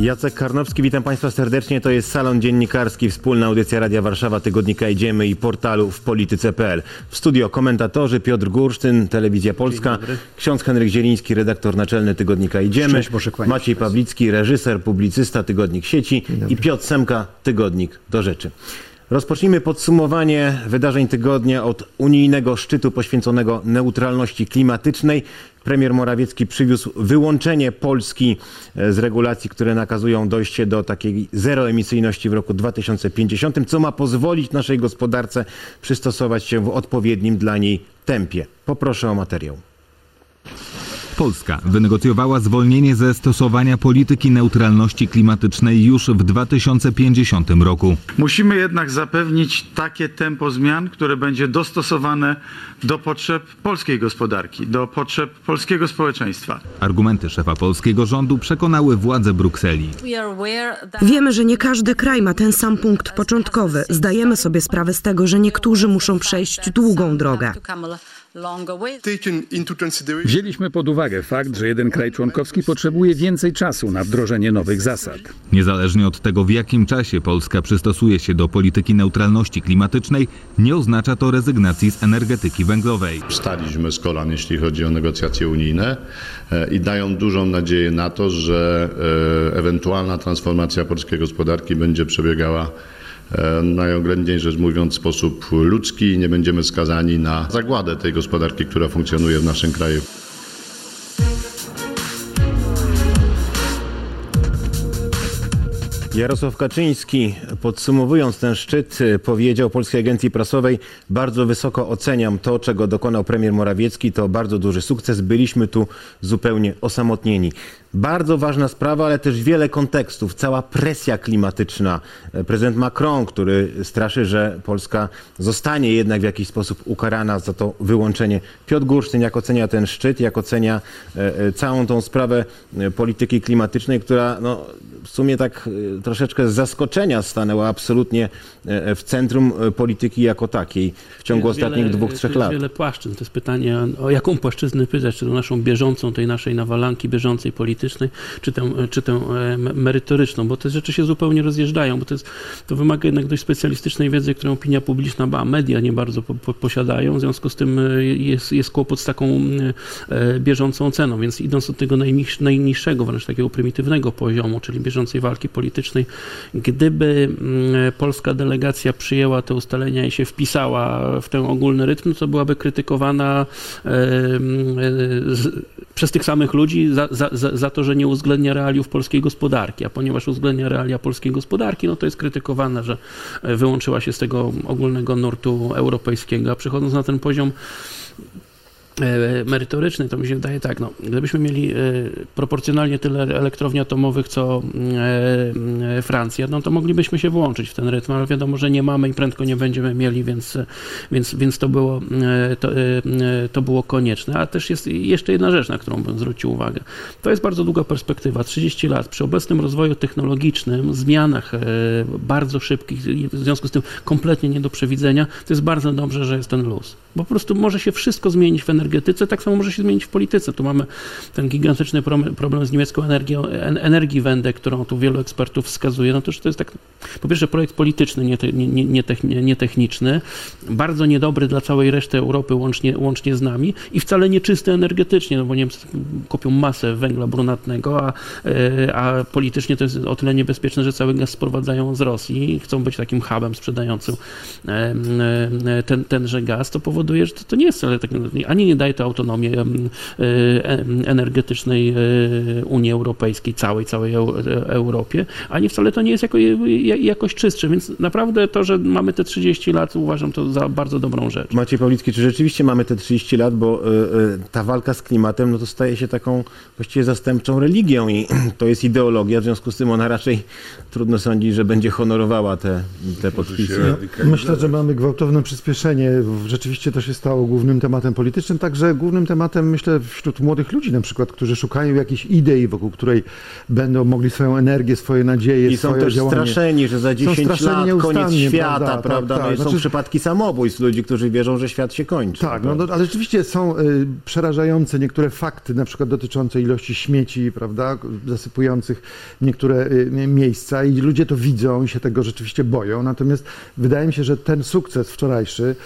Jacek Karnowski, witam Państwa serdecznie. To jest Salon Dziennikarski, wspólna audycja Radia Warszawa, tygodnika Idziemy i portalu wpolityce.pl. W studio komentatorzy Piotr Gursztyn, Telewizja Polska, ksiądz Henryk Zieliński, redaktor naczelny tygodnika Idziemy, Maciej Pawlicki, reżyser, publicysta, tygodnik Sieci i Piotr Semka, tygodnik Do Rzeczy. Rozpocznijmy podsumowanie wydarzeń tygodnia od unijnego szczytu poświęconego neutralności klimatycznej. Premier Morawiecki przywiózł wyłączenie Polski z regulacji, które nakazują dojście do takiej zeroemisyjności w roku 2050, co ma pozwolić naszej gospodarce przystosować się w odpowiednim dla niej tempie. Poproszę o materiał. Polska wynegocjowała zwolnienie ze stosowania polityki neutralności klimatycznej już w 2050 roku. Musimy jednak zapewnić takie tempo zmian, które będzie dostosowane do potrzeb polskiej gospodarki, do potrzeb polskiego społeczeństwa. Argumenty szefa polskiego rządu przekonały władze Brukseli. Wiemy, że nie każdy kraj ma ten sam punkt początkowy. Zdajemy sobie sprawę z tego, że niektórzy muszą przejść długą drogę. Wzięliśmy pod uwagę fakt, że jeden kraj członkowski potrzebuje więcej czasu na wdrożenie nowych zasad. Niezależnie od tego, w jakim czasie Polska przystosuje się do polityki neutralności klimatycznej, nie oznacza to rezygnacji z energetyki węglowej. Wstaliśmy z kolan, jeśli chodzi o negocjacje unijne i dają dużą nadzieję na to, że ewentualna transformacja polskiej gospodarki będzie przebiegała najoględniej rzecz mówiąc w sposób ludzki i nie będziemy skazani na zagładę tej gospodarki, która funkcjonuje w naszym kraju. Jarosław Kaczyński, podsumowując ten szczyt, powiedział Polskiej Agencji Prasowej: bardzo wysoko oceniam to, czego dokonał premier Morawiecki. To bardzo duży sukces. Byliśmy tu zupełnie osamotnieni. Bardzo ważna sprawa, ale też wiele kontekstów. Cała presja klimatyczna. Prezydent Macron, który straszy, że Polska zostanie jednak w jakiś sposób ukarana za to wyłączenie. Piotr Gursztyn, jak ocenia ten szczyt, jak ocenia całą tą sprawę polityki klimatycznej, która w sumie tak troszeczkę z zaskoczenia stanęła absolutnie w centrum polityki jako takiej w ciągu ostatnich 2-3 lat. To jest wiele płaszczyzn. To jest pytanie, o jaką płaszczyznę pytać, czy to naszą bieżącą, tej naszej nawalanki bieżącej politycznej, czy tę merytoryczną, bo te rzeczy się zupełnie rozjeżdżają, bo to wymaga jednak dość specjalistycznej wiedzy, którą opinia publiczna, a media nie bardzo posiadają, w związku z tym jest kłopot z taką bieżącą oceną, więc idąc od tego najniższego, wręcz takiego prymitywnego poziomu, czyli bieżącej walki politycznej, gdyby polska delegacja przyjęła te ustalenia i się wpisała w ten ogólny rytm, to byłaby krytykowana przez tych samych ludzi za to, że nie uwzględnia realiów polskiej gospodarki, a ponieważ uwzględnia realia polskiej gospodarki, to jest krytykowana, że wyłączyła się z tego ogólnego nurtu europejskiego, a przechodząc na ten poziom merytoryczny, to mi się wydaje tak, gdybyśmy mieli proporcjonalnie tyle elektrowni atomowych co Francja, to moglibyśmy się włączyć w ten rytm, ale wiadomo, że nie mamy i prędko nie będziemy mieli, więc to było konieczne. A też jest jeszcze jedna rzecz, na którą bym zwrócił uwagę. To jest bardzo długa perspektywa, 30 lat. Przy obecnym rozwoju technologicznym, zmianach bardzo szybkich, w związku z tym kompletnie nie do przewidzenia, to jest bardzo dobrze, że jest ten luz. Bo po prostu może się wszystko zmienić w energetyce, tak samo może się zmienić w polityce. Tu mamy ten gigantyczny problem z niemiecką Energiewende, którą tu wielu ekspertów wskazuje. To jest tak, po pierwsze projekt polityczny, nie techniczny, bardzo niedobry dla całej reszty Europy, łącznie z nami i wcale nie czysty energetycznie, bo Niemcy kopią masę węgla brunatnego, a politycznie to jest o tyle niebezpieczne, że cały gaz sprowadzają z Rosji i chcą być takim hubem sprzedającym tenże gaz. To powoduje, że to nie jest wcale tak, ani nie daje to autonomii energetycznej Unii Europejskiej, całej Europie, ani wcale to nie jest jakoś czystsze, więc naprawdę to, że mamy te 30 lat, uważam to za bardzo dobrą rzecz. Maciej Pawlicki, czy rzeczywiście mamy te 30 lat, bo ta walka z klimatem, to staje się taką właściwie zastępczą religią i to jest ideologia, w związku z tym ona raczej trudno sądzić, że będzie honorowała te podpisy. Myślę, że mamy gwałtowne przyspieszenie. Rzeczywiście to się stało głównym tematem politycznym. także głównym tematem, myślę, wśród młodych ludzi na przykład, którzy szukają jakiejś idei, wokół której będą mogli swoją energię, swoje nadzieje, I są swoje też działanie. straszeni, że za 10 lat koniec nieustannie, świata, prawda? Tak. No i są przypadki samobójstw ludzi, którzy wierzą, że świat się kończy. Tak, no, ale rzeczywiście są przerażające niektóre fakty, na przykład dotyczące ilości śmieci, prawda, zasypujących niektóre miejsca i ludzie to widzą i się tego rzeczywiście boją. Natomiast wydaje mi się, że ten sukces wczorajszy,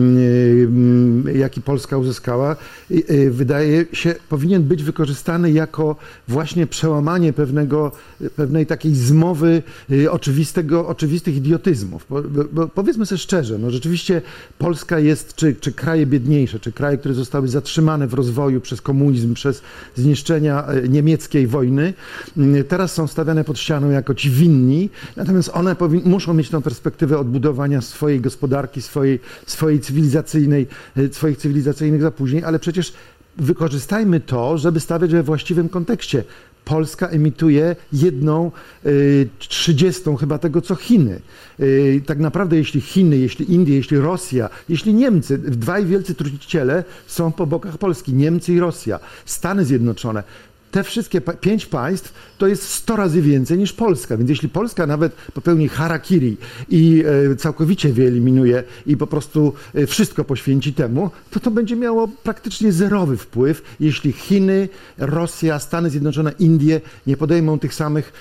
jaki Polska uzyskała, wydaje się, powinien być wykorzystany jako właśnie przełamanie pewnej takiej zmowy oczywistych idiotyzmów. Bo powiedzmy sobie szczerze, no rzeczywiście Polska jest, czy kraje biedniejsze, czy kraje, które zostały zatrzymane w rozwoju przez komunizm, przez zniszczenia niemieckiej wojny, teraz są stawiane pod ścianą jako ci winni, natomiast one muszą mieć tą perspektywę odbudowania swojej gospodarki, swoich cywilizacyjnych zapóźnień, ale przecież wykorzystajmy to, żeby stawiać we właściwym kontekście. Polska emituje 1/30 chyba tego, co Chiny. Tak naprawdę jeśli Chiny, jeśli Indie, jeśli Rosja, jeśli Niemcy, dwaj wielcy truciciele są po bokach Polski, Niemcy i Rosja, Stany Zjednoczone, te wszystkie 5 państw to jest 100 razy więcej niż Polska, więc jeśli Polska nawet popełni harakiri i całkowicie wyeliminuje i po prostu wszystko poświęci temu, to będzie miało praktycznie zerowy wpływ, jeśli Chiny, Rosja, Stany Zjednoczone, Indie nie podejmą tych samych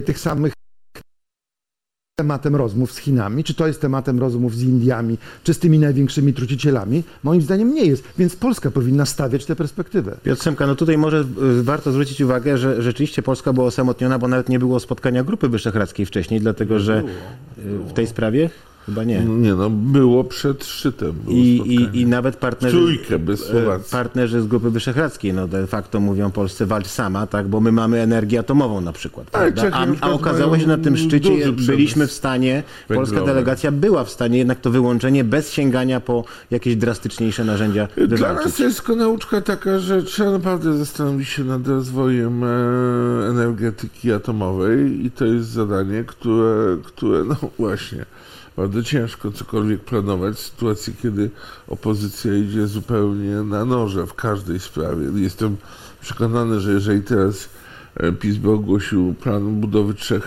tematem rozmów z Chinami, czy to jest tematem rozmów z Indiami, czy z tymi największymi trucicielami? Moim zdaniem nie jest, więc Polska powinna stawiać tę perspektywę. Piotr Szymka, no tutaj może warto zwrócić uwagę, że rzeczywiście Polska była osamotniona, bo nawet nie było spotkania Grupy Wyszehradzkiej wcześniej, dlatego że w tej sprawie chyba nie. Nie, no było przed szczytem. Było I nawet partnerzy z Grupy Wyszehradzkiej no de facto mówią Polsce walcz sama, tak, bo my mamy energię atomową na przykład. A okazało się, że na tym szczycie byliśmy w stanie, polska delegacja była w stanie jednak to wyłączenie bez sięgania po jakieś drastyczniejsze narzędzia wywalczyć. Dla nas jest tylko nauczka taka, że trzeba naprawdę zastanowić się nad rozwojem energetyki atomowej i to jest zadanie, które no właśnie, bardzo ciężko cokolwiek planować w sytuacji, kiedy opozycja idzie zupełnie na noże w każdej sprawie. Jestem przekonany, że jeżeli teraz PiS by ogłosił plan budowy 3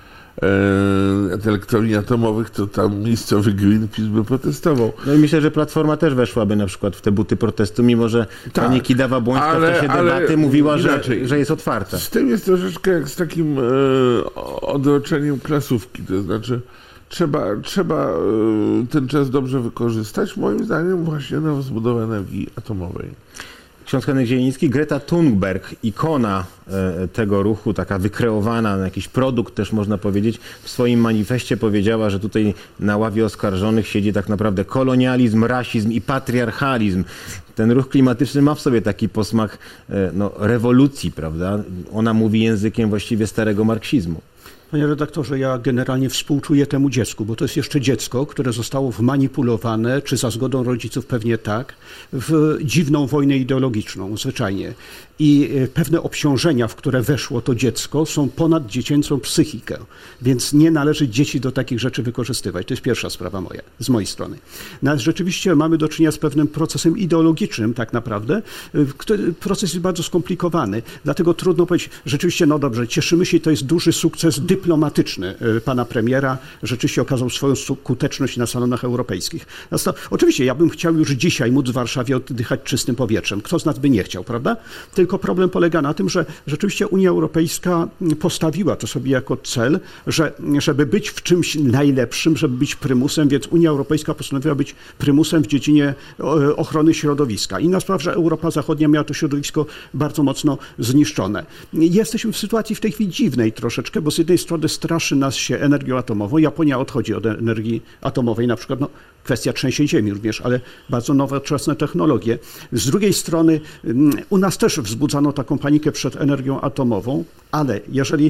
elektrowni atomowych, to tam miejscowy Greenpeace by protestował. No i myślę, że Platforma też weszłaby na przykład w te buty protestu, mimo że pani Kidawa-Błońska w czasie debaty mówiła, że jest otwarta. Z tym jest troszeczkę jak z takim odroczeniem klasówki, to znaczy trzeba ten czas dobrze wykorzystać, moim zdaniem właśnie na rozbudowę energii atomowej. Ksiądz Henryk Zieliński, Greta Thunberg, ikona tego ruchu, taka wykreowana na jakiś produkt też można powiedzieć, w swoim manifestie powiedziała, że tutaj na ławie oskarżonych siedzi tak naprawdę kolonializm, rasizm i patriarchalizm. Ten ruch klimatyczny ma w sobie taki posmak rewolucji, prawda? Ona mówi językiem właściwie starego marksizmu. Panie redaktorze, ja generalnie współczuję temu dziecku, bo to jest jeszcze dziecko, które zostało wmanipulowane, czy za zgodą rodziców pewnie tak, w dziwną wojnę ideologiczną, zwyczajnie. I pewne obciążenia, w które weszło to dziecko, są ponad dziecięcą psychikę, więc nie należy dzieci do takich rzeczy wykorzystywać. To jest pierwsza sprawa z mojej strony. No, rzeczywiście mamy do czynienia z pewnym procesem ideologicznym tak naprawdę. Proces jest bardzo skomplikowany, dlatego trudno powiedzieć, rzeczywiście, no dobrze, cieszymy się, to jest duży sukces dyplomatyczny pana premiera, rzeczywiście okazał swoją skuteczność na salonach europejskich. Oczywiście ja bym chciał już dzisiaj móc w Warszawie oddychać czystym powietrzem. Kto z nas by nie chciał, prawda? Tylko problem polega na tym, że rzeczywiście Unia Europejska postawiła to sobie jako cel, żeby być w czymś najlepszym, żeby być prymusem, więc Unia Europejska postanowiła być prymusem w dziedzinie ochrony środowiska. Inna sprawa, że Europa Zachodnia miała to środowisko bardzo mocno zniszczone. Jesteśmy w sytuacji w tej chwili dziwnej troszeczkę, bo z jednej strony straszy nas się energią atomową. Japonia odchodzi od energii atomowej, na przykład kwestia trzęsień ziemi również, ale bardzo nowoczesne technologie. Z drugiej strony u nas też wzbudzano taką panikę przed energią atomową, ale jeżeli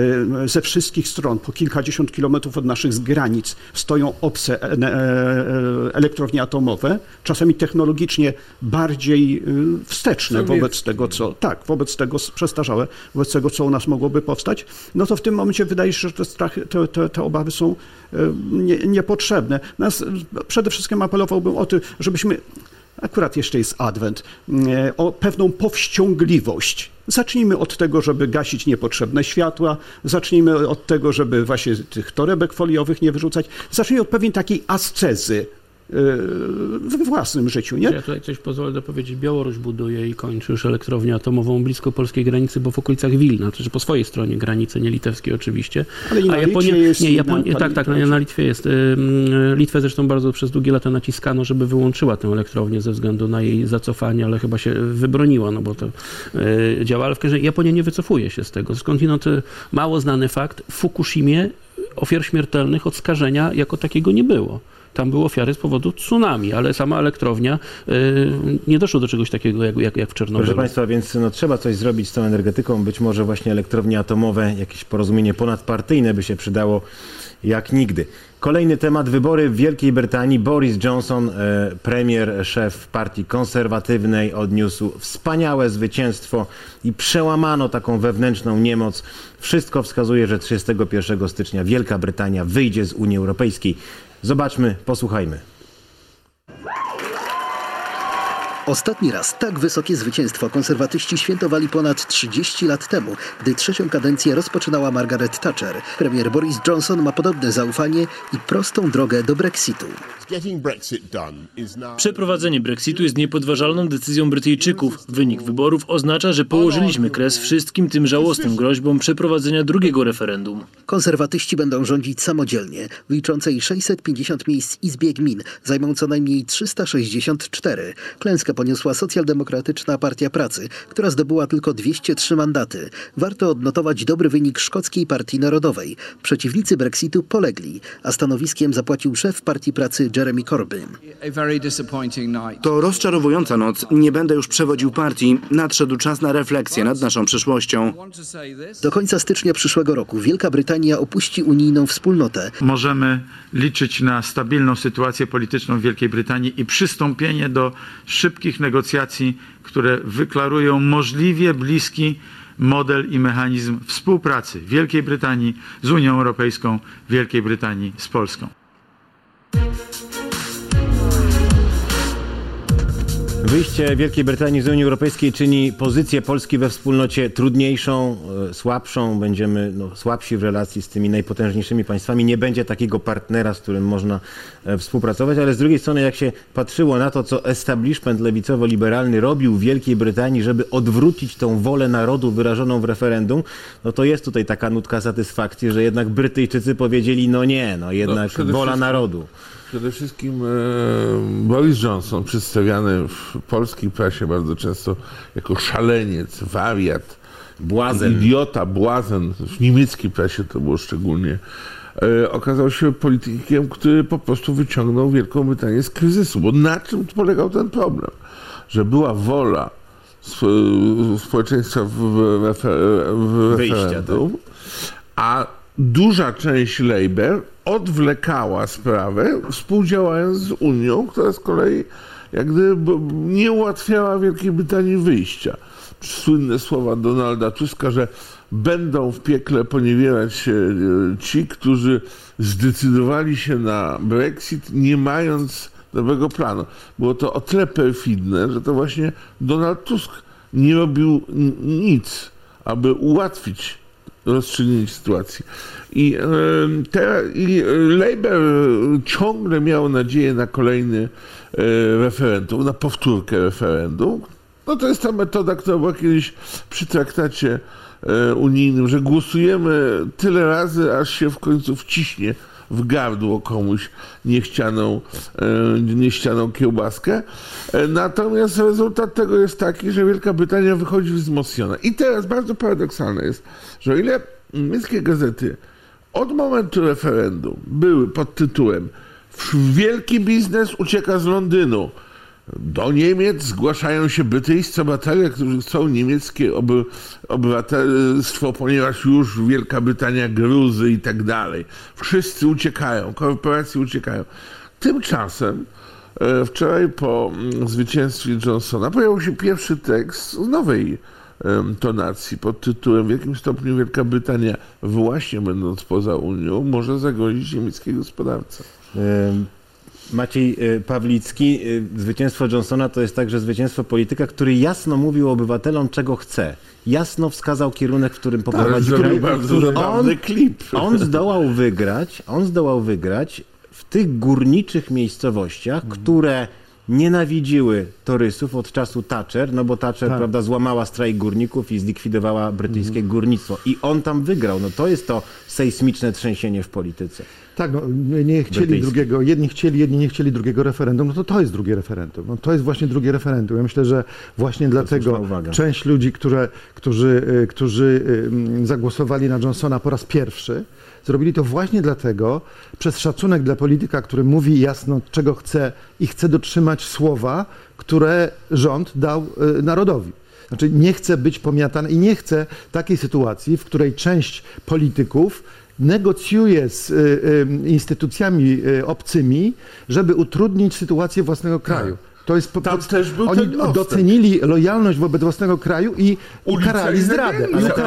ze wszystkich stron, po kilkadziesiąt kilometrów od naszych granic stoją obce elektrownie atomowe, czasami technologicznie bardziej wsteczne wobec tego, przestarzałe, wobec tego, co u nas mogłoby powstać, no to w tym momencie wydaje się, że te strachy, te obawy są niepotrzebne. Przede wszystkim apelowałbym o to, żebyśmy akurat jeszcze jest adwent, o pewną powściągliwość. Zacznijmy od tego, żeby gasić niepotrzebne światła, zacznijmy od tego, żeby właśnie tych torebek foliowych nie wyrzucać, zacznijmy od pewnej takiej ascezy we własnym życiu, nie? Ja tutaj coś pozwolę dopowiedzieć. Białoruś buduje i kończy już elektrownię atomową blisko polskiej granicy, bo w okolicach Wilna, to znaczy po swojej stronie granicy, nie litewskiej oczywiście. Ale i na Litwie jest... Na Litwie jest. Litwę zresztą bardzo przez długie lata naciskano, żeby wyłączyła tę elektrownię ze względu na jej zacofanie, ale chyba się wybroniła, no bo to działa. Ale w każdym razie Japonia nie wycofuje się z tego. Skądinąd mało znany fakt, w Fukushimie ofiar śmiertelnych od skażenia jako takiego nie było. Tam były ofiary z powodu tsunami, ale sama elektrownia nie doszło do czegoś takiego jak w Czarnobylu. Proszę Państwa, więc trzeba coś zrobić z tą energetyką. Być może właśnie elektrownie atomowe, jakieś porozumienie ponadpartyjne by się przydało jak nigdy. Kolejny temat, wybory w Wielkiej Brytanii. Boris Johnson, premier, szef partii konserwatywnej, odniósł wspaniałe zwycięstwo i przełamano taką wewnętrzną niemoc. Wszystko wskazuje, że 31 stycznia Wielka Brytania wyjdzie z Unii Europejskiej. Zobaczmy, posłuchajmy. Ostatni raz tak wysokie zwycięstwo konserwatyści świętowali ponad 30 lat temu, gdy trzecią kadencję rozpoczynała Margaret Thatcher. Premier Boris Johnson ma podobne zaufanie i prostą drogę do Brexitu. Przeprowadzenie Brexitu jest niepodważalną decyzją Brytyjczyków. Wynik wyborów oznacza, że położyliśmy kres wszystkim tym żałosnym groźbom przeprowadzenia drugiego referendum. Konserwatyści będą rządzić samodzielnie. W liczącej 650 miejsc Izbie Gmin zajmą co najmniej 364. Klęskę poniosła Socjaldemokratyczna Partia Pracy, która zdobyła tylko 203 mandaty. Warto odnotować dobry wynik Szkockiej Partii Narodowej. Przeciwnicy Brexitu polegli, a stanowiskiem zapłacił szef Partii Pracy Jeremy Corbyn. To rozczarowująca noc. Nie będę już przewodził partii. Nadszedł czas na refleksję nad naszą przyszłością. Do końca stycznia przyszłego roku Wielka Brytania opuści unijną wspólnotę. Możemy liczyć na stabilną sytuację polityczną w Wielkiej Brytanii i przystąpienie do szybkich negocjacji, które wyklarują możliwie bliski model i mechanizm współpracy Wielkiej Brytanii z Unią Europejską, Wielkiej Brytanii z Polską. Wyjście Wielkiej Brytanii z Unii Europejskiej czyni pozycję Polski we wspólnocie trudniejszą, słabszą. Będziemy słabsi w relacji z tymi najpotężniejszymi państwami. Nie będzie takiego partnera, z którym można współpracować, ale z drugiej strony jak się patrzyło na to, co establishment lewicowo-liberalny robił w Wielkiej Brytanii, żeby odwrócić tą wolę narodu wyrażoną w referendum, no to jest tutaj taka nutka satysfakcji, że jednak Brytyjczycy powiedzieli jednak wola narodu. Przede wszystkim Boris Johnson, przedstawiany w polskiej prasie bardzo często jako szaleniec, wariat, błazen, idiota, błazen, w niemieckiej prasie to było szczególnie, okazał się politykiem, który po prostu wyciągnął Wielką Brytanię z kryzysu. Bo na czym polegał ten problem? Że była wola społeczeństwa w referendum, a duża część Labour odwlekała sprawę, współdziałając z Unią, która z kolei jak gdyby nie ułatwiała Wielkiej Brytanii wyjścia. Słynne słowa Donalda Tuska, że będą w piekle poniewierać się ci, którzy zdecydowali się na Brexit, nie mając dobrego planu. Było to o tyle perfidne, że to właśnie Donald Tusk nie robił nic, aby ułatwić rozstrzygnięcie sytuacji. I Labour ciągle miał nadzieję na kolejny referendum, na powtórkę referendum. No to jest ta metoda, która była kiedyś przy traktacie unijnym, że głosujemy tyle razy, aż się w końcu wciśnie w gardło komuś niechcianą kiełbaskę. Natomiast rezultat tego jest taki, że Wielka Brytania wychodzi wzmocniona. I teraz bardzo paradoksalne jest, że o ile niemieckie gazety od momentu referendum były pod tytułem "Wielki biznes ucieka z Londynu", do Niemiec zgłaszają się brytyjscy obywatele, którzy chcą niemieckie obywatelstwo, ponieważ już Wielka Brytania gruzy i tak dalej. Wszyscy uciekają, korporacje uciekają. Tymczasem wczoraj po zwycięstwie Johnsona pojawił się pierwszy tekst z nowej tonacji pod tytułem "W jakim stopniu Wielka Brytania, właśnie będąc poza Unią, może zagrozić niemieckiej gospodarce". Maciej Pawlicki, zwycięstwo Johnsona to jest także zwycięstwo polityka, który jasno mówił obywatelom, czego chce. Jasno wskazał kierunek, w którym poprowadzi kraj. Bardzo zabawny klip. On zdołał wygrać w tych górniczych miejscowościach, które nienawidziły torysów od czasu Thatcher, no bo Thatcher, prawda, złamała strajk górników i zlikwidowała brytyjskie górnictwo. I on tam wygrał. No to jest to sejsmiczne trzęsienie w polityce. Tak, no, nie chcieli drugiego, jedni nie chcieli drugiego referendum, no to jest drugie referendum. No to jest właśnie drugie referendum. Ja myślę, że właśnie dlatego część ludzi, którzy zagłosowali na Johnsona po raz pierwszy, zrobili to właśnie dlatego, przez szacunek dla polityka, który mówi jasno, czego chce i chce dotrzymać słowa, które rząd dał narodowi. Znaczy nie chce być pomiatany i nie chce takiej sytuacji, w której część polityków negocjuje z instytucjami obcymi, żeby utrudnić sytuację własnego kraju. To jest oni docenili lojalność wobec własnego kraju i ukarali zdradę.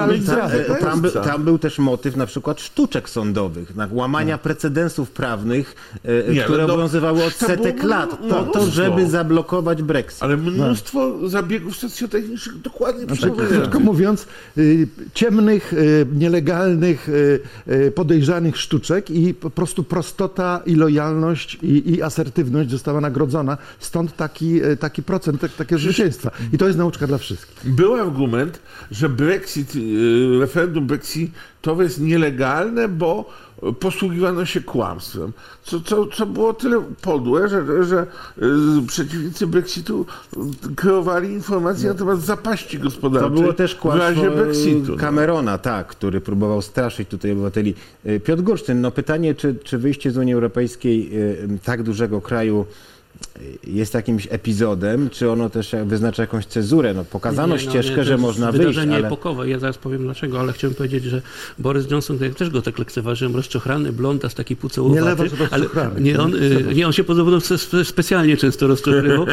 Tam był też motyw na przykład sztuczek sądowych, łamania precedensów prawnych, które obowiązywały od setek lat, to żeby zablokować Brexit. Ale mnóstwo zabiegów socjotechnicznych dokładnie krótko mówiąc, ciemnych, nielegalnych, podejrzanych sztuczek i po prostu prostota i lojalność i asertywność została nagrodzona. Stąd taki procent, takie zwycięstwa. I to jest nauczka dla wszystkich. Był argument, że referendum brexitowe jest nielegalne, bo posługiwano się kłamstwem. Co było tyle podłe, że przeciwnicy Brexitu kreowali informacje na temat zapaści gospodarczej. To było też kłamstwo Brexitu, Camerona, który próbował straszyć tutaj obywateli. Piotr Gursztyn, pytanie, czy wyjście z Unii Europejskiej tak dużego kraju jest jakimś epizodem, czy ono też wyznacza jakąś cezurę? Pokazano ścieżkę, że można wyjść, wydarzenie epokowe. Ja zaraz powiem dlaczego, ale chciałem powiedzieć, że Boris Johnson, ja też go tak lekceważyłem, rozczochrany, blondas, taki pucołowaty. Nie, on się podobno specjalnie często rozczochywał.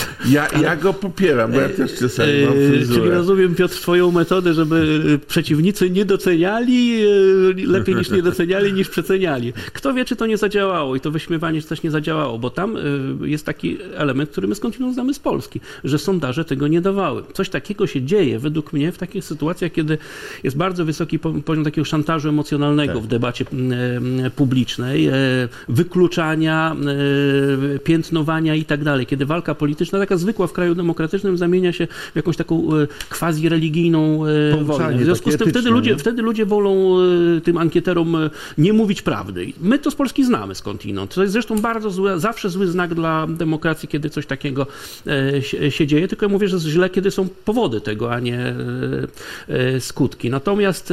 Ja go popieram, bo ja też czasami mam fryzurę. Czyli rozumiem, Piotr, twoją metodę, żeby przeciwnicy nie doceniali, lepiej niż nie doceniali, niż przeceniali. Kto wie, czy to nie zadziałało i to wyśmiewanie też nie zadziałało, bo tam jest taki element, który my skądinąd znamy z Polski, że sondaże tego nie dawały. Coś takiego się dzieje według mnie w takich sytuacjach, kiedy jest bardzo wysoki poziom takiego szantażu emocjonalnego w debacie publicznej, wykluczania, piętnowania i tak dalej. Kiedy walka polityczna, taka zwykła w kraju demokratycznym, zamienia się w jakąś taką quasi-religijną wojnę. W związku z tym wtedy ludzie wolą tym ankieterom nie mówić prawdy. My to z Polski znamy skądinąd. To jest zresztą bardzo zawsze zły znak dla demokracji, kiedy coś takiego się dzieje, tylko ja mówię, że jest źle, kiedy są powody tego, a nie skutki. Natomiast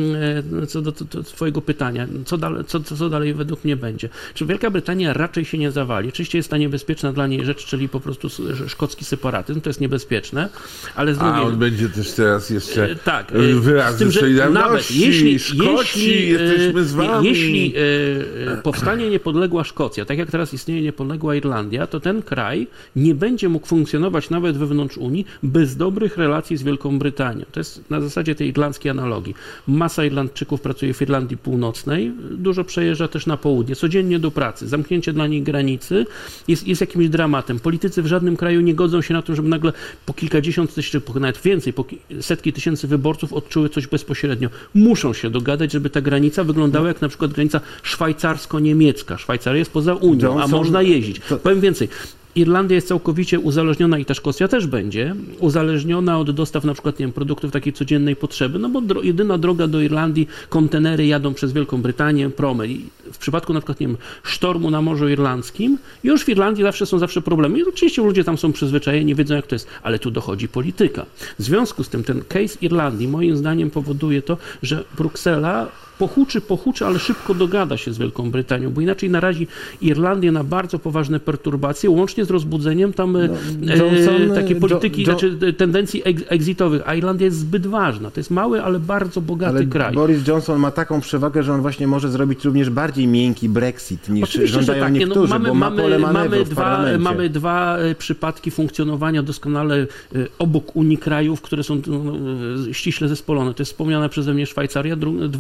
co do twojego pytania, co dalej według mnie będzie? Czy Wielka Brytania raczej się nie zawali? Oczywiście jest ta niebezpieczna dla niej rzecz, czyli po prostu szkocki separatyzm, to jest niebezpieczne, ale z drugiej... on będzie też teraz jeszcze wyrazem solidarności, Szkoci, jesteśmy z wami. Jeśli powstanie niepodległa Szkocja, tak jak teraz istnieje niepodległa Irlandia, to ten kraj nie będzie mógł funkcjonować nawet wewnątrz Unii bez dobrych relacji z Wielką Brytanią. To jest na zasadzie tej irlandzkiej analogii. Masa Irlandczyków pracuje w Irlandii Północnej, dużo przejeżdża też na południe, codziennie do pracy. Zamknięcie dla nich granicy jest jakimś dramatem. Politycy w żadnym kraju nie godzą się na to, żeby nagle po kilkadziesiąt tysięcy, nawet więcej, po setki tysięcy wyborców odczuły coś bezpośrednio. Muszą się dogadać, żeby ta granica wyglądała jak na przykład granica szwajcarsko-niemiecka. Szwajcaria jest poza Unią, a można jeździć. Powiem więcej. Irlandia jest całkowicie uzależniona i ta Szkocja też będzie uzależniona od dostaw na przykład produktów takiej codziennej potrzeby, no bo jedyna droga do Irlandii, kontenery jadą przez Wielką Brytanię, promy. I w przypadku na przykład sztormu na Morzu Irlandzkim, już w Irlandii są zawsze problemy. I oczywiście ludzie tam są przyzwyczajeni, wiedzą jak to jest, ale tu dochodzi polityka. W związku z tym ten case Irlandii moim zdaniem powoduje to, że Bruksela pochuczy, ale szybko dogada się z Wielką Brytanią, bo inaczej narazi Irlandię na bardzo poważne perturbacje, łącznie z rozbudzeniem tam takiej polityki, tendencji exitowych, a Irlandia jest zbyt ważna. To jest mały, ale bardzo bogaty kraj. Boris Johnson ma taką przewagę, że on właśnie może zrobić również bardziej miękki Brexit niż żądają niektórzy, bo ma pole manewru w parlamencie. Mamy dwa przypadki funkcjonowania doskonale obok Unii krajów, które są ściśle zespolone. To jest wspomniana przeze mnie Szwajcaria, dwa Norwegia.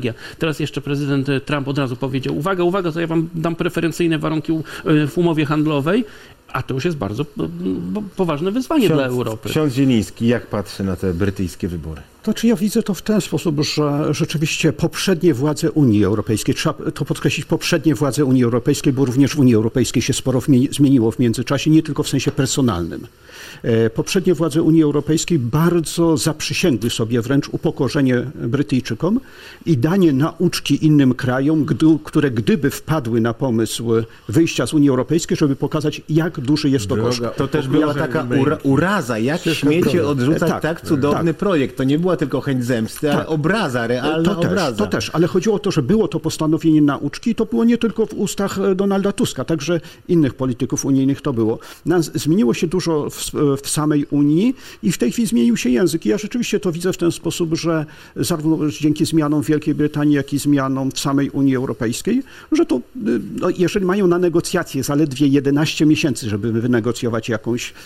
Norwegia. Teraz jeszcze prezydent Trump od razu powiedział, uwaga, to ja wam dam preferencyjne warunki w umowie handlowej, a to już jest bardzo poważne wyzwanie dla Europy. Ksiądz Zieliński, jak patrzy na te brytyjskie wybory? To czy ja widzę to w ten sposób, że rzeczywiście poprzednie władze Unii Europejskiej, trzeba to podkreślić, poprzednie władze Unii Europejskiej, bo również w Unii Europejskiej się sporo zmieniło w międzyczasie, nie tylko w sensie personalnym. Poprzednie władze Unii Europejskiej bardzo zaprzysięgły sobie wręcz upokorzenie Brytyjczykom i danie nauczki innym krajom, które gdyby wpadły na pomysł wyjścia z Unii Europejskiej, żeby pokazać, jak duży jest to koszt. To też była taka uraza, jak śmiecie odrzucać tak cudowny projekt. To nie była tylko chęć zemsty, ale obraza, realna obraza. To też, ale chodziło o to, że było to postanowienie nauczki i to było nie tylko w ustach Donalda Tuska, także innych polityków unijnych to było. Zmieniło się dużo w samej Unii i w tej chwili zmienił się język. I ja rzeczywiście to widzę w ten sposób, że zarówno dzięki zmianom w Wielkiej Brytanii, jak i zmianom w samej Unii Europejskiej, że to, no, jeżeli mają na negocjacje zaledwie 11 miesięcy, żeby wynegocjować jakąś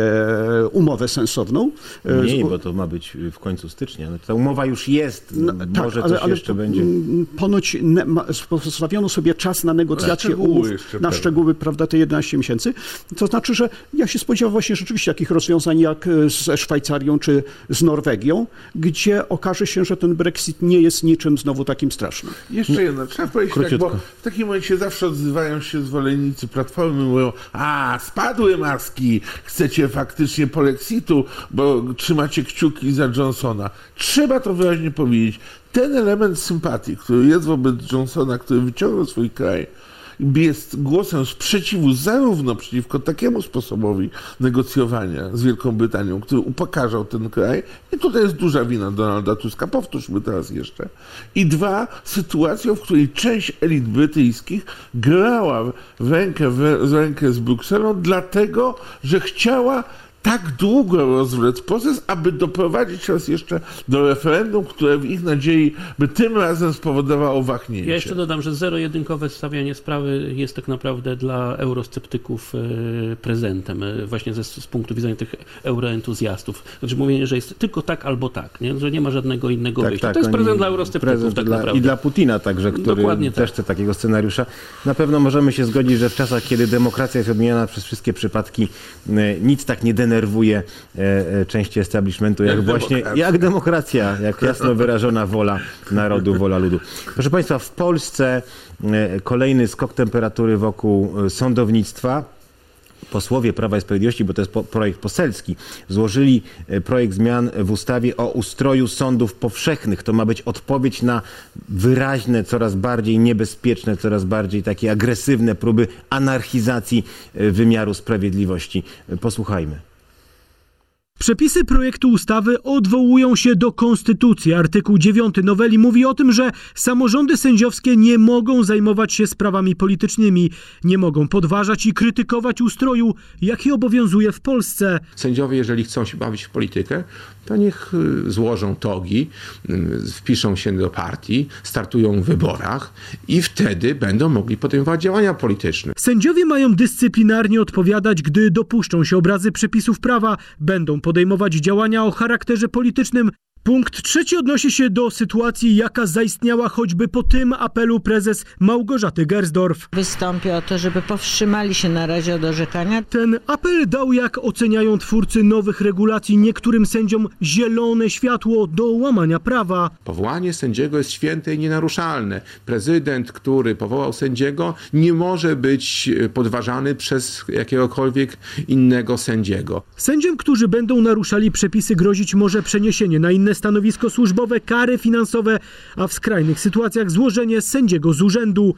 umowę sensowną. Mniej, bo to ma być w końcu stycznia. No, ta umowa już jest, może coś jeszcze będzie. Ponoć postawiono sobie czas na negocjacje umów, na szczegóły, prawda, te 11 miesięcy. To znaczy, że ja się spodziewam właśnie rzeczywiście takich rozwiązań jak ze Szwajcarią czy z Norwegią, gdzie okaże się, że ten Brexit nie jest niczym znowu takim strasznym. Jeszcze jedno, trzeba powiedzieć tak, bo w takim momencie zawsze odzywają się zwolennicy Platformy, mówią, spadły maski, chcecie faktycznie polexitu, bo trzymacie kciuki za Johnsona. Trzeba to wyraźnie powiedzieć. Ten element sympatii, który jest wobec Johnsona, który wyciągnął swój kraj, jest głosem sprzeciwu zarówno przeciwko takiemu sposobowi negocjowania z Wielką Brytanią, który upokarzał ten kraj, i tutaj jest duża wina Donalda Tuska, powtórzmy teraz jeszcze, i dwa, sytuacją, w której część elit brytyjskich grała w rękę z Brukselą, dlatego, że chciała tak długo rozwlec proces, aby doprowadzić raz jeszcze do referendum, które w ich nadziei by tym razem spowodowało wahnięcie. Ja jeszcze dodam, że zero-jedynkowe stawianie sprawy jest tak naprawdę dla eurosceptyków prezentem, właśnie z punktu widzenia tych euroentuzjastów. Znaczy mówienie, że jest tylko tak albo tak, nie? Że nie ma żadnego innego wyjścia. To jest prezent dla eurosceptyków tak naprawdę. I dla Putina także, który też chce takiego scenariusza. Na pewno możemy się zgodzić, że w czasach, kiedy demokracja jest odmieniana przez wszystkie przypadki, nic tak nie denerwuje części establishmentu, jak demokracja, jak jasno wyrażona wola narodu, wola ludu. Proszę Państwa, w Polsce kolejny skok temperatury wokół sądownictwa. Posłowie Prawa i Sprawiedliwości, bo to jest projekt poselski, złożyli projekt zmian w ustawie o ustroju sądów powszechnych. To ma być odpowiedź na wyraźne, coraz bardziej niebezpieczne, coraz bardziej takie agresywne próby anarchizacji wymiaru sprawiedliwości. Posłuchajmy. Przepisy projektu ustawy odwołują się do Konstytucji. Artykuł 9 noweli mówi o tym, że samorządy sędziowskie nie mogą zajmować się sprawami politycznymi, nie mogą podważać i krytykować ustroju, jaki obowiązuje w Polsce. Sędziowie, jeżeli chcą się bawić w politykę, to niech złożą togi, wpiszą się do partii, startują w wyborach i wtedy będą mogli podejmować działania polityczne. Sędziowie mają dyscyplinarnie odpowiadać, gdy dopuszczą się obrazy przepisów prawa, będą podejmować działania o charakterze politycznym. Punkt 3 odnosi się do sytuacji, jaka zaistniała choćby po tym apelu prezes Małgorzaty Gersdorf. Wystąpi o to, żeby powstrzymali się na razie od orzekania. Ten apel dał, jak oceniają twórcy nowych regulacji, niektórym sędziom zielone światło do łamania prawa. Powołanie sędziego jest święte i nienaruszalne. Prezydent, który powołał sędziego, nie może być podważany przez jakiegokolwiek innego sędziego. Sędziom, którzy będą naruszali przepisy, grozić może przeniesienie na inne stanowisko służbowe, kary finansowe, a w skrajnych sytuacjach złożenie sędziego z urzędu.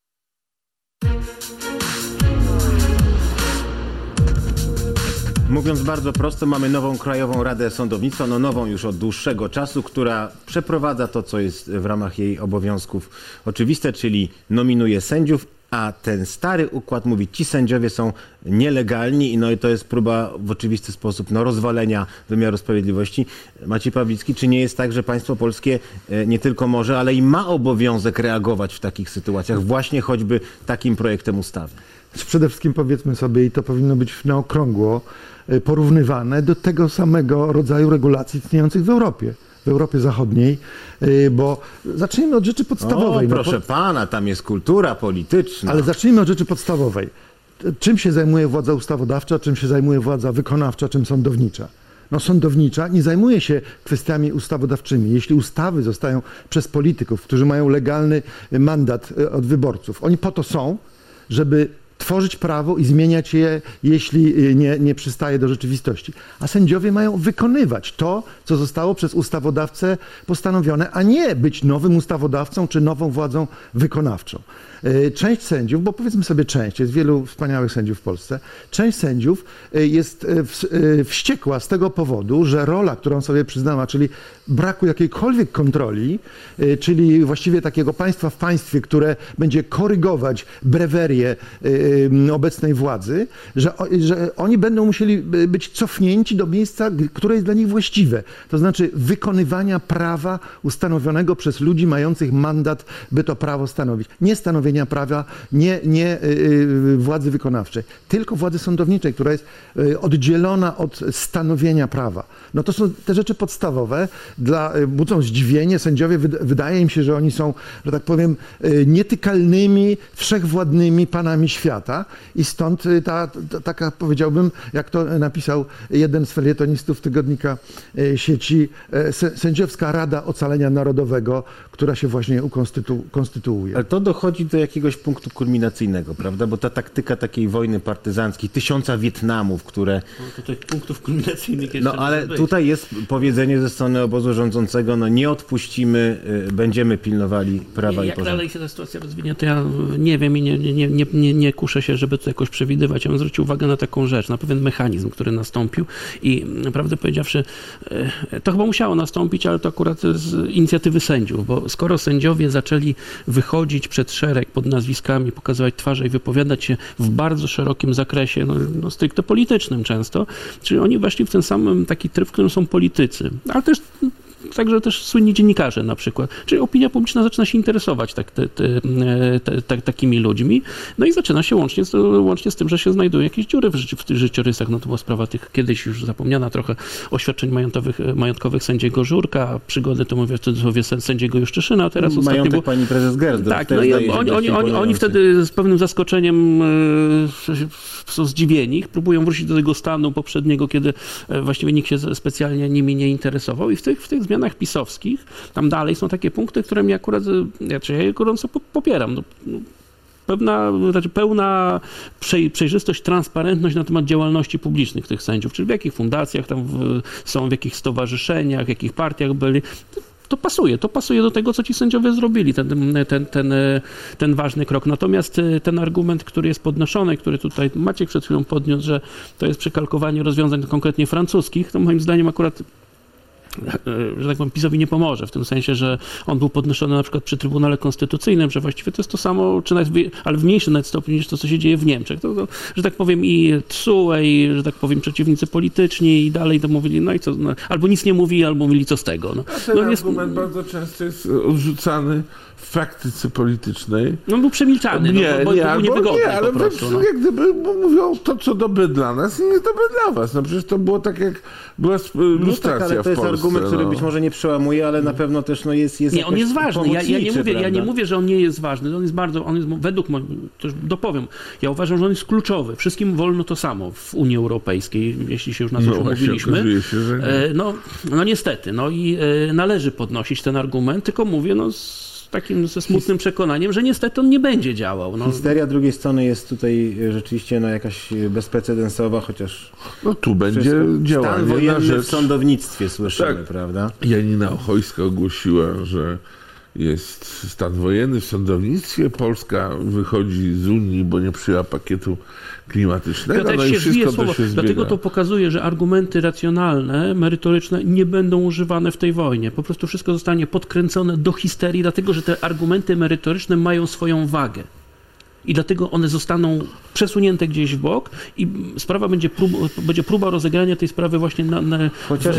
Mówiąc bardzo prosto, mamy nową Krajową Radę Sądownictwa, nową już od dłuższego czasu, która przeprowadza to, co jest w ramach jej obowiązków oczywiste, czyli nominuje sędziów, a ten stary układ mówi, ci sędziowie są nielegalni i to jest próba w oczywisty sposób rozwalenia wymiaru sprawiedliwości. Maciej Pawlicki, czy nie jest tak, że państwo polskie nie tylko może, ale i ma obowiązek reagować w takich sytuacjach, właśnie choćby takim projektem ustawy? Przede wszystkim powiedzmy sobie, i to powinno być na okrągło porównywane do tego samego rodzaju regulacji istniejących w Europie. w Europie Zachodniej, bo zacznijmy od rzeczy podstawowej. Proszę pana, tam jest kultura polityczna. Ale zacznijmy od rzeczy podstawowej. Czym się zajmuje władza ustawodawcza, czym się zajmuje władza wykonawcza, czym sądownicza? No, sądownicza nie zajmuje się kwestiami ustawodawczymi. Jeśli ustawy zostają przez polityków, którzy mają legalny mandat od wyborców, oni po to są, żeby tworzyć prawo i zmieniać je, jeśli nie przystaje do rzeczywistości. A sędziowie mają wykonywać to, co zostało przez ustawodawcę postanowione, a nie być nowym ustawodawcą czy nową władzą wykonawczą. Część sędziów, bo powiedzmy sobie część, jest wielu wspaniałych sędziów w Polsce, część sędziów jest wściekła z tego powodu, że rola, którą sobie przyznała, czyli braku jakiejkolwiek kontroli, czyli właściwie takiego państwa w państwie, które będzie korygować brewerię obecnej władzy, że oni będą musieli być cofnięci do miejsca, które jest dla nich właściwe. To znaczy wykonywania prawa ustanowionego przez ludzi mających mandat, by to prawo stanowić. Nie stanowienia prawa, nie władzy wykonawczej, tylko władzy sądowniczej, która jest oddzielona od stanowienia prawa. No to są te rzeczy podstawowe, budzą zdziwienie. Sędziowie, wydaje im się, że oni są, że tak powiem, nietykalnymi, wszechwładnymi panami świata i stąd taka, powiedziałbym, jak to napisał jeden z felietonistów tygodnika Sieci, Sędziowska Rada Ocalenia Narodowego, która się właśnie konstytuuje. Ale to dochodzi do jakiegoś punktu kulminacyjnego, prawda? Bo ta taktyka takiej wojny partyzanckiej, 1000 Wietnamów, które... No to tych punktów kulminacyjnych jeszcze ale tutaj jest powiedzenie ze strony obozu rządzącego, no nie odpuścimy, będziemy pilnowali prawa i porządku. Jak dalej się ta sytuacja rozwinie, to ja nie wiem i nie kuszę się, żeby to jakoś przewidywać. Ja bym zwrócił uwagę na taką rzecz, na pewien mechanizm, który nastąpił i prawdę powiedziawszy, to chyba musiało nastąpić, ale to akurat z inicjatywy sędziów, bo skoro sędziowie zaczęli wychodzić przed szereg pod nazwiskami, pokazywać twarze i wypowiadać się w bardzo szerokim zakresie, no stricte politycznym często, czyli oni weszli w ten sam taki tryb, w którym są politycy, ale też także też słynni dziennikarze na przykład. Czyli opinia publiczna zaczyna się interesować takimi ludźmi, no i zaczyna się łącznie z tym, że się znajdują jakieś dziury w tych życiorysach. No to była sprawa tych kiedyś już zapomniana trochę oświadczeń majątkowych sędziego Żurka, przygody, to mówię w cudzysłowie, sędziego Juszczyszyna, a teraz ostatnio był... pani prezes Gerdy. Tak, no i oni wtedy z pewnym zaskoczeniem są zdziwieni, próbują wrócić do tego stanu poprzedniego, kiedy właściwie nikt się specjalnie nimi nie interesował i w tych zmianach pisowskich, tam dalej są takie punkty, które mnie akurat, ja je gorąco popieram. Pełna przejrzystość, transparentność na temat działalności publicznych tych sędziów, czyli w jakich fundacjach tam są, w jakich stowarzyszeniach, w jakich partiach byli. To pasuje do tego, co ci sędziowie zrobili, ten ważny krok. Natomiast ten argument, który jest podnoszony, który tutaj Maciek przed chwilą podniósł, że to jest przekalkowanie rozwiązań konkretnie francuskich, to moim zdaniem akurat, że tak powiem, PiS-owi nie pomoże, w tym sensie, że on był podnoszony na przykład przy Trybunale Konstytucyjnym, że właściwie to jest to samo, ale w mniejszym nawet stopniu niż to, co się dzieje w Niemczech. To, że tak powiem, i TSUE, i, że tak powiem, przeciwnicy polityczni i dalej to mówili, no i co, albo nic nie mówili, albo mówili co z tego. A ten argument bardzo często jest odrzucany w praktyce politycznej. No był przemilczany, bo był niewygodny ale po prostu. Jak gdyby mówią to, co dobre dla nas i nie dobre dla was. No przecież to było tak, jak była lustracja ale to jest w Polsce. argument, który być może nie przełamuje, ale na pewno też jest nie, on jest ważny. Ja nie mówię, że on nie jest ważny. On jest według mnie, to już dopowiem, ja uważam, że on jest kluczowy. Wszystkim wolno to samo w Unii Europejskiej, jeśli się już na coś umówiliśmy. No niestety. No i należy podnosić ten argument, tylko mówię, ze smutnym przekonaniem, że niestety on nie będzie działał. Histeria drugiej strony jest tutaj rzeczywiście jakaś bezprecedensowa, chociaż... No tu będzie działanie stan wojenny w sądownictwie słyszymy, prawda? Janina Ochojska ogłosiła, że jest stan wojenny w sądownictwie. Polska wychodzi z Unii, bo nie przyjęła pakietu klimatycznego. No i wszystko to się zbiega. Dlatego to pokazuje, że argumenty racjonalne, merytoryczne nie będą używane w tej wojnie. Po prostu wszystko zostanie podkręcone do histerii, dlatego że te argumenty merytoryczne mają swoją wagę. I dlatego one zostaną przesunięte gdzieś w bok i sprawa będzie próba rozegrania tej sprawy właśnie chociaż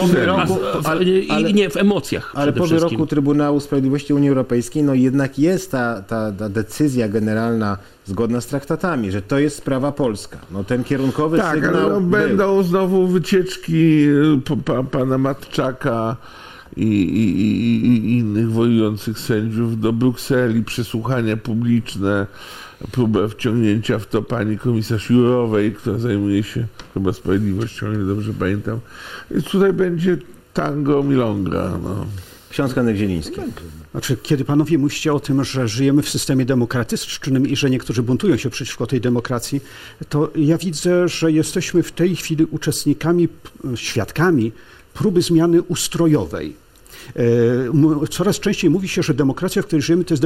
w emocjach. Ale po wyroku Trybunału Sprawiedliwości Unii Europejskiej jednak jest ta decyzja generalna zgodna z traktatami, że to jest sprawa polska. Ten kierunkowy sygnał będą znowu wycieczki pana Matczaka i innych wojujących sędziów do Brukseli, przesłuchania publiczne, próbę wciągnięcia w to pani komisarz Jourovej, która zajmuje się chyba sprawiedliwością, o ile dobrze pamiętam. Więc tutaj będzie tango milonga. No. Ksiądz Henryk Zieliński. Znaczy, kiedy panowie mówicie o tym, że żyjemy w systemie demokratycznym i że niektórzy buntują się przeciwko tej demokracji, to ja widzę, że jesteśmy w tej chwili uczestnikami, świadkami próby zmiany ustrojowej. Coraz częściej mówi się, że demokracja, w której żyjemy, to jest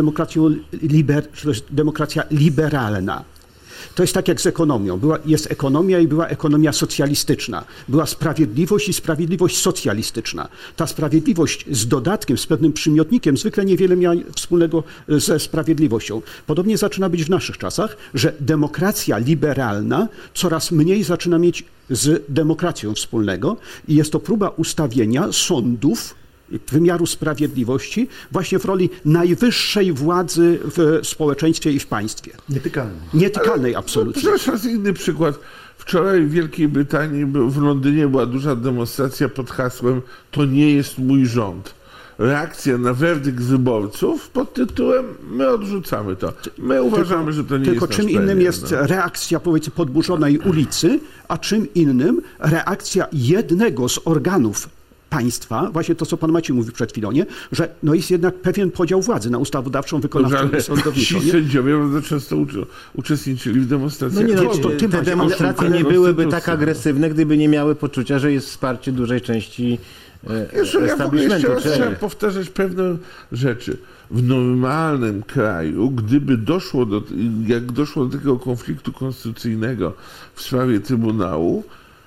demokracja liberalna. To jest tak jak z ekonomią. Jest ekonomia i była ekonomia socjalistyczna. Była sprawiedliwość i sprawiedliwość socjalistyczna. Ta sprawiedliwość z dodatkiem, z pewnym przymiotnikiem zwykle niewiele miała wspólnego ze sprawiedliwością. Podobnie zaczyna być w naszych czasach, że demokracja liberalna coraz mniej zaczyna mieć z demokracją wspólnego i jest to próba ustawienia sądów, wymiaru sprawiedliwości właśnie w roli najwyższej władzy w społeczeństwie i w państwie. Nietykalnej. Nietykalnej absolutnie. Zresztą inny przykład. Wczoraj w Wielkiej Brytanii, w Londynie była duża demonstracja pod hasłem "To nie jest mój rząd". Reakcja na werdykt wyborców pod tytułem "My odrzucamy to". My uważamy, że to nie jest nasz Tylko czym innym jest reakcja, powiedzmy, podburzonej ulicy, a czym innym reakcja jednego z organów państwa, właśnie to, co pan Maciej mówił przed chwilą, nie? Że no jest jednak pewien podział władzy na ustawodawczą, wykonawczą i sądowniczą. Ci sędziowie bardzo często uczestniczyli w demonstracjach. Te demonstracje nie byłyby tak agresywne, gdyby nie miały poczucia, że jest wsparcie dużej części establishmentu. Ja trzeba powtarzać pewne rzeczy. W normalnym kraju, gdyby doszło do takiego konfliktu konstytucyjnego w sprawie Trybunału,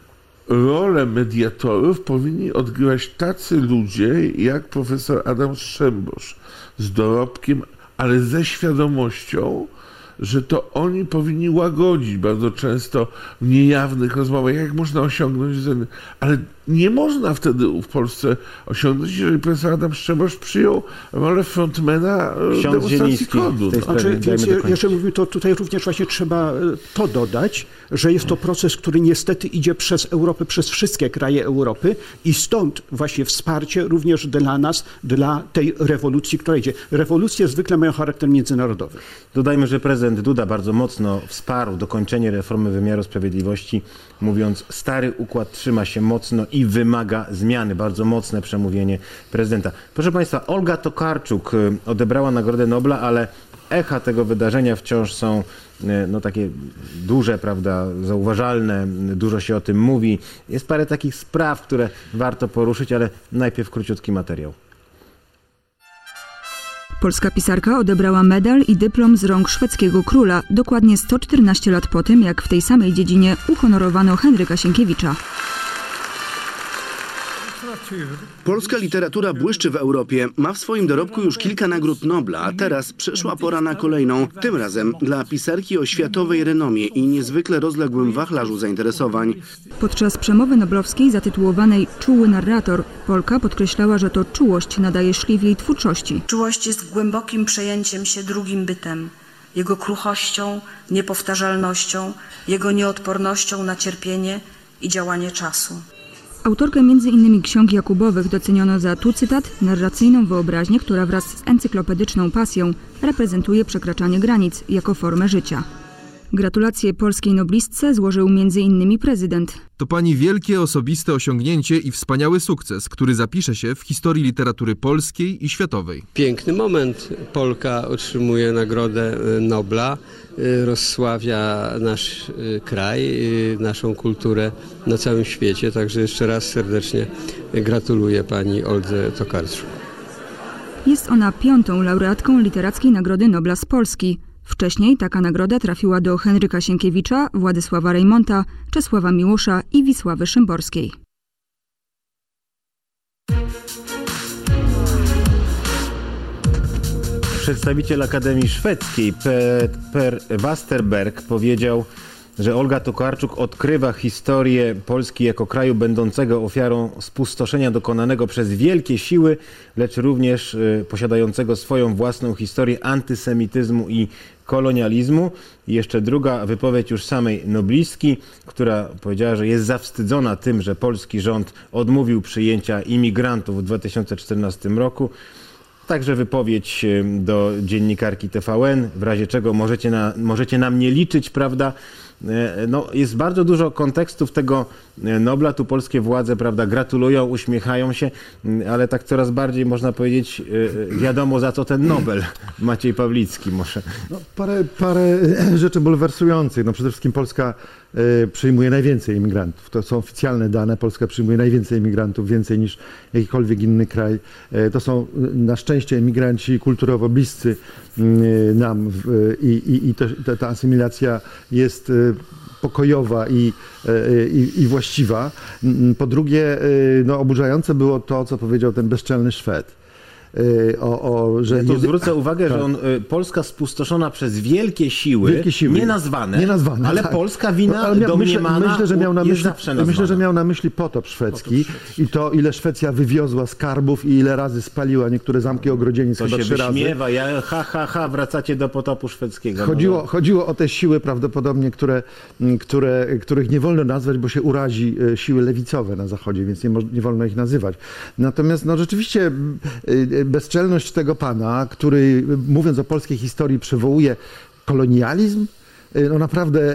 rolę mediatorów powinni odgrywać tacy ludzie jak profesor Adam Strzembosz z dorobkiem, ale ze świadomością, że to oni powinni łagodzić bardzo często w niejawnych rozmowach, jak można osiągnąć, ale nie można wtedy w Polsce osiągnąć, jeżeli profesor Adam Strzembosz przyjął rolę frontmana demonstracji KOD-u. Jeżeli mówimy, to tutaj również właśnie trzeba to dodać, że jest to proces, który niestety idzie przez Europę, przez wszystkie kraje Europy i stąd właśnie wsparcie również dla nas, dla tej rewolucji, która idzie. Rewolucje zwykle mają charakter międzynarodowy. Dodajmy, że prezydent Duda bardzo mocno wsparł dokończenie reformy wymiaru sprawiedliwości, mówiąc, stary układ trzyma się mocno i wymaga zmiany. Bardzo mocne przemówienie prezydenta. Proszę Państwa, Olga Tokarczuk odebrała Nagrodę Nobla, ale echa tego wydarzenia wciąż są no, takie duże, prawda, zauważalne, dużo się o tym mówi. Jest parę takich spraw, które warto poruszyć, ale najpierw króciutki materiał. Polska pisarka odebrała medal i dyplom z rąk szwedzkiego króla, dokładnie 114 lat po tym, jak w tej samej dziedzinie uhonorowano Henryka Sienkiewicza. Polska literatura błyszczy w Europie. Ma w swoim dorobku już kilka nagród Nobla, a teraz przyszła pora na kolejną. Tym razem dla pisarki o światowej renomie i niezwykle rozległym wachlarzu zainteresowań. Podczas przemowy noblowskiej zatytułowanej "Czuły narrator" Polka podkreślała, że to czułość nadaje szlif jej twórczości. Czułość jest głębokim przejęciem się drugim bytem, jego kruchością, niepowtarzalnością, jego nieodpornością na cierpienie i działanie czasu. Autorkę m.in. ksiąg Jakubowych doceniono za, tu cytat, narracyjną wyobraźnię, która wraz z encyklopedyczną pasją reprezentuje przekraczanie granic jako formę życia. Gratulacje polskiej noblistce złożył m.in. prezydent. To pani wielkie osobiste osiągnięcie i wspaniały sukces, który zapisze się w historii literatury polskiej i światowej. Piękny moment. Polka otrzymuje Nagrodę Nobla, rozsławia nasz kraj, naszą kulturę na całym świecie. Także jeszcze raz serdecznie gratuluję pani Oldze Tokarczuk. Jest ona 5. laureatką Literackiej Nagrody Nobla z Polski. Wcześniej taka nagroda trafiła do Henryka Sienkiewicza, Władysława Reymonta, Czesława Miłosza i Wisławy Szymborskiej. Przedstawiciel Akademii Szwedzkiej Per Wasterberg powiedział, że Olga Tokarczuk odkrywa historię Polski jako kraju będącego ofiarą spustoszenia dokonanego przez wielkie siły, lecz również posiadającego swoją własną historię antysemityzmu i kolonializmu. I jeszcze druga wypowiedź już samej noblistki, która powiedziała, że jest zawstydzona tym, że polski rząd odmówił przyjęcia imigrantów w 2014 roku. Także wypowiedź do dziennikarki TVN, w razie czego możecie na mnie liczyć, prawda? No, jest bardzo dużo kontekstów tego Nobla. Tu polskie władze, prawda, gratulują, uśmiechają się, ale tak coraz bardziej można powiedzieć, wiadomo za co ten Nobel. Maciej Pawlicki może. No, parę rzeczy bulwersujących. No, przede wszystkim Polska przyjmuje najwięcej imigrantów. To są oficjalne dane. Polska przyjmuje najwięcej imigrantów, więcej niż jakikolwiek inny kraj. To są na szczęście emigranci kulturowo bliscy nam i ta asymilacja jest pokojowa i właściwa. Po drugie, no, oburzające było to, co powiedział ten bezczelny Szwed. Ja tu zwrócę uwagę, że Polska spustoszona przez wielkie siły nienazwane, ale tak. Polska wina domniemana jest zawsze nazwana. Myślę, że miał na myśli potop szwedzki i to, ile Szwecja wywiozła skarbów i ile razy spaliła niektóre zamki ogrodzienic, chyba 3 razy. Wyśmiewa, wracacie do potopu szwedzkiego. Chodziło o te siły prawdopodobnie, których nie wolno nazwać, bo się urazi siły lewicowe na Zachodzie, więc nie wolno ich nazywać. Natomiast no, rzeczywiście bezczelność tego pana, który mówiąc o polskiej historii przywołuje kolonializm, no naprawdę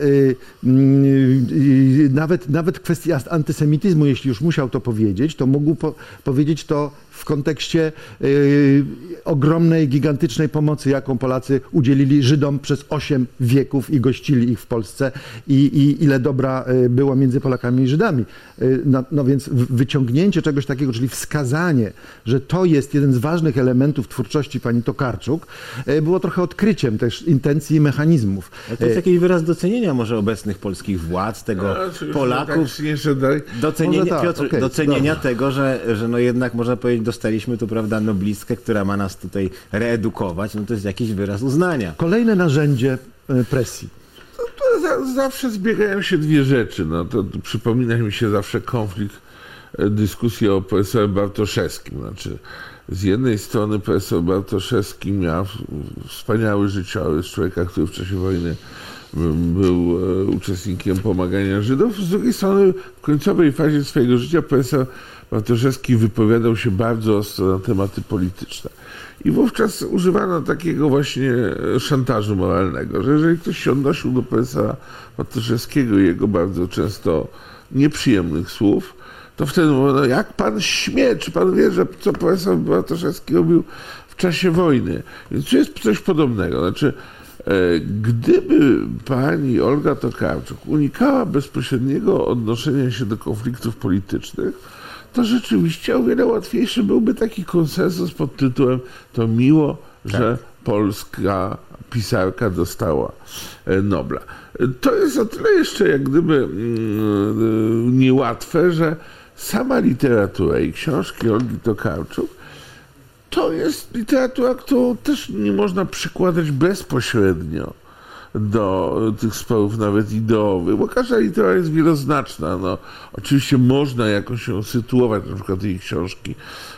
nawet kwestia antysemityzmu, jeśli już musiał to powiedzieć, to mógł powiedzieć to w kontekście ogromnej, gigantycznej pomocy, jaką Polacy udzielili Żydom przez 8 wieków i gościli ich w Polsce i ile dobra było między Polakami i Żydami. No więc wyciągnięcie czegoś takiego, czyli wskazanie, że to jest jeden z ważnych elementów twórczości pani Tokarczuk, było trochę odkryciem też intencji i mechanizmów. Ale to jest jakiś wyraz docenienia może obecnych polskich władz, tego Polaków, docenienia tego, że no jednak można powiedzieć, dostaliśmy tu, prawda, noblistkę, która ma nas tutaj reedukować, no to jest jakiś wyraz uznania. Kolejne narzędzie presji. Zawsze zbiegają się dwie rzeczy. No, to przypomina mi się zawsze konflikt, dyskusji o profesorze Bartoszewskim. Znaczy, z jednej strony profesor Bartoszewski miał wspaniały życiorys człowieka, który w czasie wojny był uczestnikiem pomagania Żydów. Z drugiej strony w końcowej fazie swojego życia profesor Bartoszewski wypowiadał się bardzo ostro na tematy polityczne. I wówczas używano takiego właśnie szantażu moralnego, że jeżeli ktoś się odnosił do profesora Bartoszewskiego i jego bardzo często nieprzyjemnych słów, to wtedy mówiono, jak pan śmie, czy pan wie, że co profesor Bartoszewski robił w czasie wojny. Więc tu jest coś podobnego. Znaczy, gdyby pani Olga Tokarczuk unikała bezpośredniego odnoszenia się do konfliktów politycznych, to rzeczywiście o wiele łatwiejszy byłby taki konsensus pod tytułem to miło, że polska pisarka dostała Nobla. To jest o tyle jeszcze jak gdyby niełatwe, że sama literatura i książki Olgi Tokarczuk to jest literatura, którą też nie można przykładać bezpośrednio do tych sporów nawet ideowych, bo każda literatura jest wieloznaczna. No, oczywiście można jakoś ją sytuować, na przykład jej książki,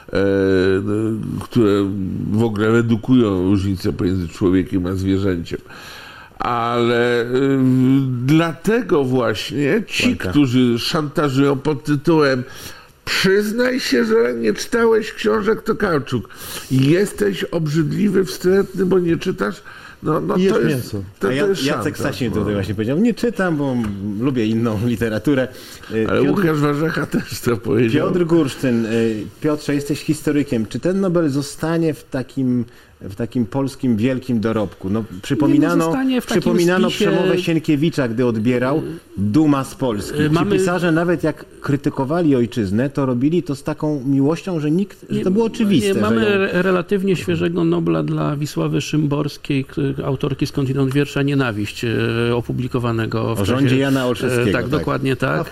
które w ogóle redukują różnicę pomiędzy człowiekiem a zwierzęciem. Ale dlatego właśnie ci, którzy szantażują pod tytułem przyznaj się, że nie czytałeś książek Tokarczuk i jesteś obrzydliwy, wstrętny, bo nie czytasz, no to jest Jacek Sasin tutaj właśnie powiedział, nie czytam, bo lubię inną literaturę. Ale Łukasz Warzecha też to powiedział. Piotr Gursztyn, Piotrze, jesteś historykiem. Czy ten Nobel zostanie w takim polskim wielkim dorobku? No, przypominano przemowę Sienkiewicza, gdy odbierał Duma z Polski. Ci pisarze nawet jak krytykowali ojczyznę, to robili to z taką miłością, że to było oczywiste. Mamy relatywnie świeżego Nobla dla Wisławy Szymborskiej, autorki Skądinąd wiersza Nienawiść, opublikowanego w rządzie Jana Olszewskiego. Tak, dokładnie tak.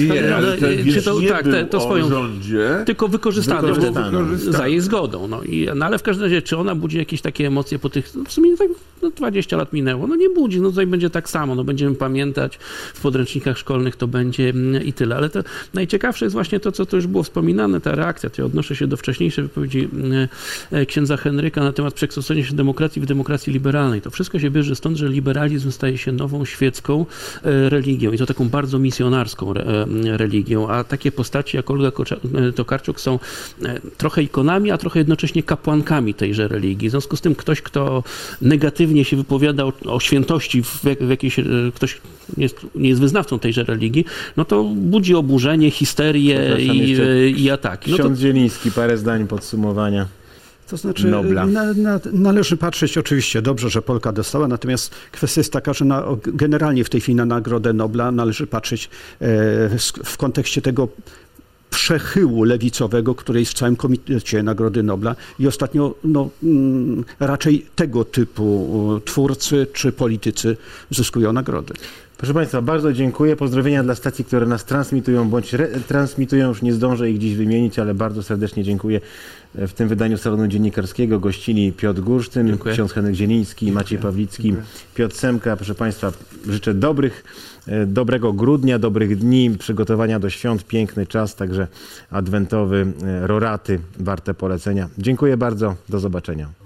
To swoją rządzie, tylko wykorzystany za jej zgodą. No ale w każdym razie, czy ona budzi jakieś takie emocje po tych, w sumie tak 20 lat minęło, no nie budzi, no tutaj będzie tak samo, no będziemy pamiętać, w podręcznikach szkolnych to będzie i tyle, ale to najciekawsze jest właśnie to, co tu już było wspominane, ta reakcja, to ja odnoszę się do wcześniejszej wypowiedzi księdza Henryka na temat przekształcenia się demokracji w demokracji liberalnej. To wszystko się bierze stąd, że liberalizm staje się nową świecką religią i to taką bardzo misjonarską religią, a takie postaci jak Olga Tokarczuk są trochę ikonami, a trochę jednocześnie kapłankami tejże religii. W związku z tym ktoś, kto negatywnie się wypowiada o świętości w jakiejś, ktoś nie jest wyznawcą tejże religii, no to budzi oburzenie, histerię i ataki. No Ksiądz Zieliński, parę zdań podsumowania. To znaczy, Nobla. Należy patrzeć oczywiście dobrze, że Polka dostała, natomiast kwestia jest taka, że generalnie w tej chwili na Nagrodę Nobla należy patrzeć w kontekście tego przechyłu lewicowego, który jest w całym komitecie Nagrody Nobla i ostatnio raczej tego typu twórcy czy politycy zyskują nagrody. Proszę Państwa, bardzo dziękuję. Pozdrowienia dla stacji, które nas transmitują bądź retransmitują. Już nie zdążę ich dziś wymienić, ale bardzo serdecznie dziękuję. W tym wydaniu Salonu Dziennikarskiego gościli Piotr Gursztyn, ksiądz Henryk Zieliński, Maciej Pawlicki, Piotr Semka. Proszę Państwa, życzę dobrego grudnia, dobrych dni, przygotowania do świąt, piękny czas, także adwentowy, roraty, warte polecenia. Dziękuję bardzo, do zobaczenia.